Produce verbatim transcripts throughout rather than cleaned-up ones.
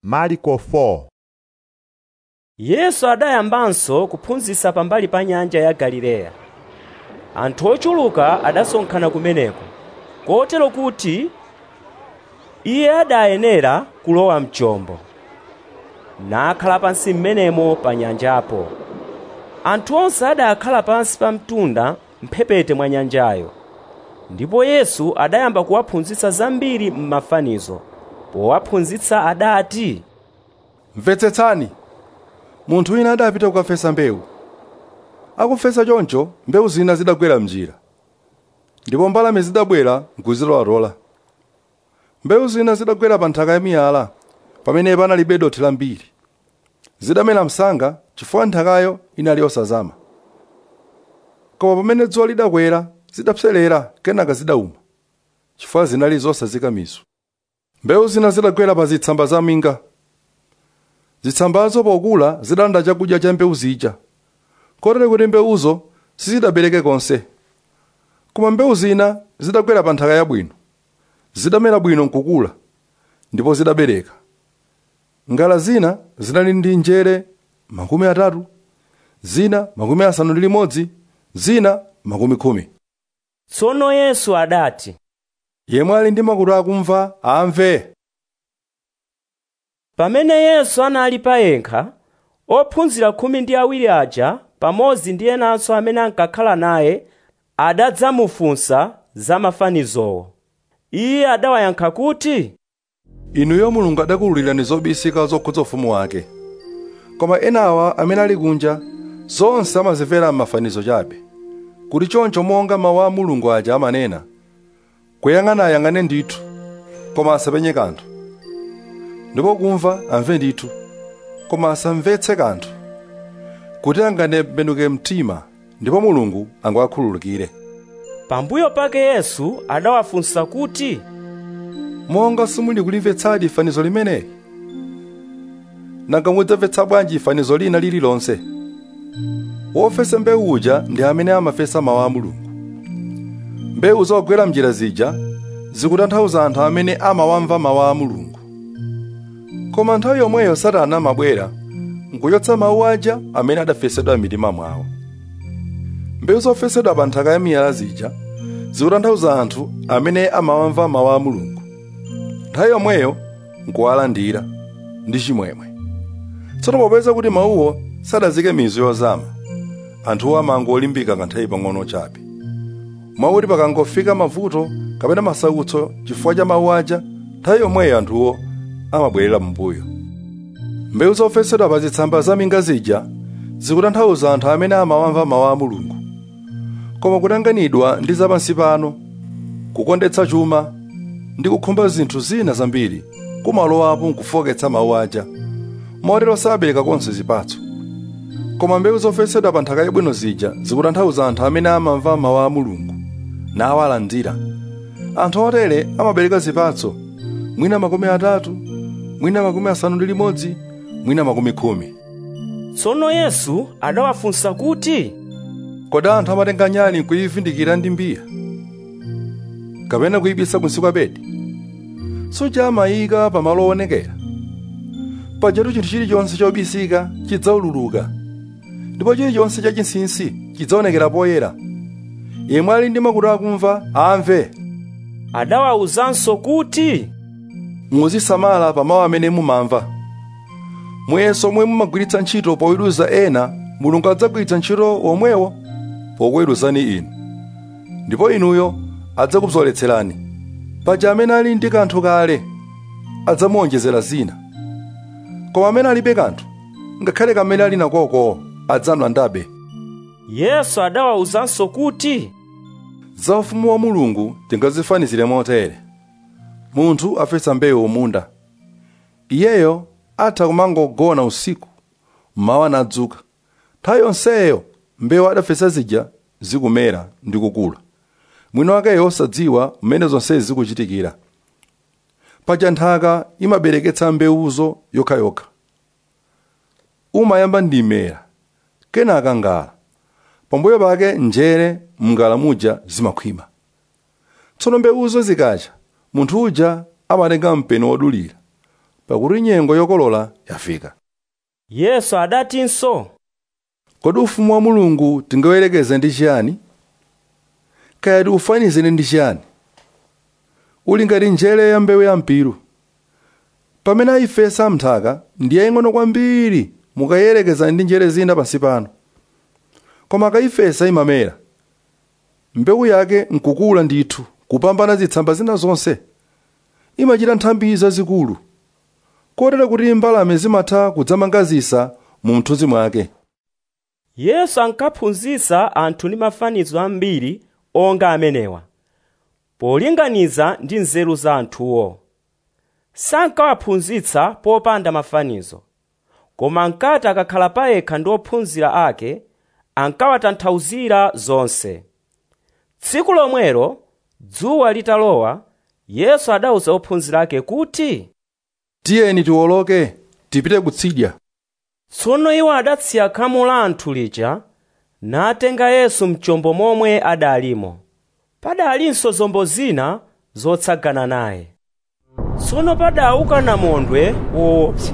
Marko four. Yesu adayambanso kuphunzitsa pambali pa nyanja ya Galileya. Anthu ochuluka adasonkhana kumeneko, kotero kuti iye adayenera kulowa mchombo, nakhala pansi m'menemo pa nyanjapo. Anthu onse adakhala pansi pa mtunda mphepete mwa nyanjayo. Ndipo Yesu adayamba kuwaphunzitsa zambiri m'mafanizo. Powaphunzitsa adati, "Mvetsetsani, munthu wina adapita kukafesa mbewu. Akufesa choncho, mbewu zina zidagwera m'njira, ndipo mbalame zidabwera nkuzilowalola. Mbewu zina zidagwera pa nthaka ya miyala, pamene panalibe dothi lambiri. Zidamera msanga chifukwa nthakayo inali osazama. Koma pamene dzuwa lidakwera, zidapserera kenaka zidauma, chifukwa zinali zosazika mizu. Mbewu zina zidagwera pa zitsamba za minga. Zitsambazo pokula zidalanda chakudya cha mbewu zija, kotero kuti mbewuzo sizidabereke konse. Koma mbewu zina zidagwera pa nthaka yabwino, zidamera bwino nkukula, ndipo zidabereka. Ngala zina zinali ndi njere makumi atatu, zina makumi asanu ndi limodzi, zina makumi khumi. Tsono Yesu adati, "Yemwe ali ndi makutu akumva amve." Pamene Yesu anali payekha, ophunzira khumi ndi awiri aja pamodzi ndi enanso amene ankakhala naye adadzamufunsa za mafanizowo. Iye adawayankha kuti, "Inuyo Mulungu adakululirani zobisika zokhudza ufumu wake. Koma enawa amene ali kunja, zonse amazimvera m'mafanizo chabe. Kuti choncho monga mawu a Mulungu aja amanena, kuyang'ana ayang'ane ndithu, koma asapenye kanthu. Ndipo kumva amve ndithu, koma asamvetse kanthu, kuti angatembenuke mtima, ndipo Mulungu angawakhululukire." Pambuyo pake Yesu adawafunsa kuti, "Monga simuli kulimvetsadi fanizo limeneli? Nanga mudzamvetsa bwanji fanizo lina lililonse? Wofesa mbewu uja ndi amene amafesa mawu a Mulungu. Mbewu zogwera m'njira zija zikutanthauza anthu amene amawamva mawu a Mulungu. Koma nthawi yomweyo Satana amabwera nkuchotsa mawu aja amene adafesedwa m'mitima mwawo. Mbewu zofesedwa pa nthaka ya miyala zija zikutanthauza anthu amene amawamva mawu a Mulungu. Nthawi yomweyo nkuwalandira ndi chimwemwe. Tsono popeza kuti mawuwo sadazike mizu yozama, anthuwo amangolimbika kanthawi pang'ono chabe. Mwakuti pakangofika mavuto kapena masautso chifukwa cha mawu aja, nthawi yomweyo anthuwo amabwerera m'mbuyo. Mbewu zofesedwa pa zitsamba za minga zija zikutanthauza anthu amene amawamva mawu a Mulungu. Koma kutanganidwa ndi zapansi pano, kukondetsa chuma ndi kukhumba zinthu zina zambiri kumalowapo nkufoketsa mawu aja, motero sabereka konse zipatso. Koma mbewu zofesedwa pa nthaka yabwino zija zikutanthauza anthu amene amamva mawu a Mulungu nawalandira. Anthu otere amabereka zipatso, mwina makumi atatu, mwina makumi asanu ndi limodzi, mwina makumi khumi." Tsono Yesu adawafunsa kuti, "Kodi anthu amatenga nyali nkuyivindikira ndi mbiya, kapena kuyibisa kunsi kwa bedi? Suja amayika pamalo owonekera. Pajatu chinthu chilichonse chobisika chidzaululuka, ndipo chilichonse chachinsinsi chidzaonekera poyera. Yemwe ali ndi makutu akumva amve." Adawawuzanso kuti, "Muzisamala pa mawu amene mumamva. Muyeso omwe mumagwiritsa ntchito poweruza ena, Mulungu adzagwiritsa ntchito womwewo pokuweruzani inu. Ndipo inuyo adzakubzoletserani. Paja amene ali ndi kanthu kale adzamuwonjezera zina. Koma amene alibe kanthu, ngakhale kamene ali nakoko adzamlandabe." Yesu adawawuzanso kuti, "Za ufumu wa Mulungu tingazifanizire motere. Munthu afesa mbewu munda. Iyeyo atha kumangogona usiku, mmawa nadzuka. Nthawi yonseyo mbewu adafesa zija zikumera ndi kukula. Mwini wakeyo osadziwa mmene zonsezi zikuchitikira. Paja nthaka imabereketsa mbewuzo yokhayokha. Umayamba ndi mera, kenaka ngala. Pambuyo pake njere mngala muja zimakhwima. Tsono mbewuzo zikacha, munthu uja amatenga mpeni wodulira, pakuti nyengo yokolola yafika. Yesu adatinso, Kodi ufumu wa Mulungu tingawerekeze ndi chiyani? Kaya tiufanizire ndi chiyani? Uli ngati njere ya mbewu ya mpiru. Pamene ayifesa m'nthaka ndi yaying'ono kwambiri mukayerekeza ndi njere zina pansi pano. Koma akayifesa imamera. Mbewu yake nkukula ndithu kupambana zitsamba zina zonse. Imachita nthambi zazikulu, kotero kuti mbalame zimatha kudzamangazisa mu mthunzi mwake. Yesu ankaphunzitsa anthu ndi mafanizo ambiri onga amenewa, polinganiza ndi nzeru za anthuwo. Sankawaphunzitsa popanda mafanizo, koma ankati akakhala payekha ndi ophunzira ake ankawatanthauzira zonse. Tsiku lomwelo dzuwa litalowa, Yesu adawuza ophunzira ake kuti, Tiyeni tiwoloke tipite kutsidya. Tsono iwo adatsiya khamu la anthu lija natenga Yesu mchombo momwe adalimo. Padalinso zombo zina zotsagana naye. Tsono padauka namondwe woopsa.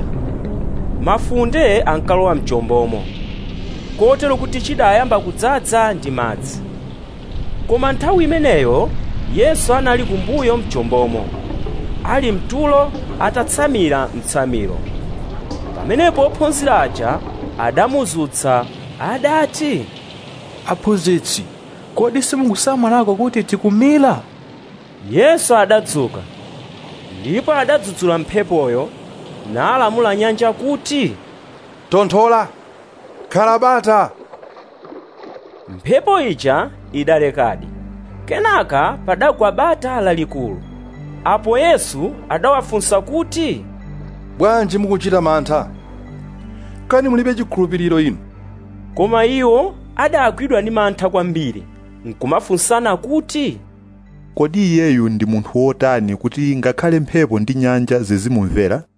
Mafunde ankalowa mchombomo, kotero kuti chidayamba kudzaza ndi madzi. Koma nthawi imeneyo Yesu anali kumbuyo mchombomo, ali mtulo atatsamira mtsamiro. Pamenepo ophunzira aja adamuzutsa adati, Aphunzitsi, kodi simukusamalako kuti tikumira? Yesu adadzuka, ndipo adadzudzula mphepoyo nalamula nyanja kuti, Tonthola, khala bata. Mphepo ija idalekadi. Kenaka padagwa bata lalikulu. Apo Yesu adawafunsa kuti, Bwanji mukuchita mantha? Kani mulibe chikhulupiriro inu? Koma iwo adagwidwa ndi mantha kwambiri, nkumafunsana kuti, Kodi iyeyu ndi munthu wotani kuti ngakhale mphepo ndi nyanja zizimumvera?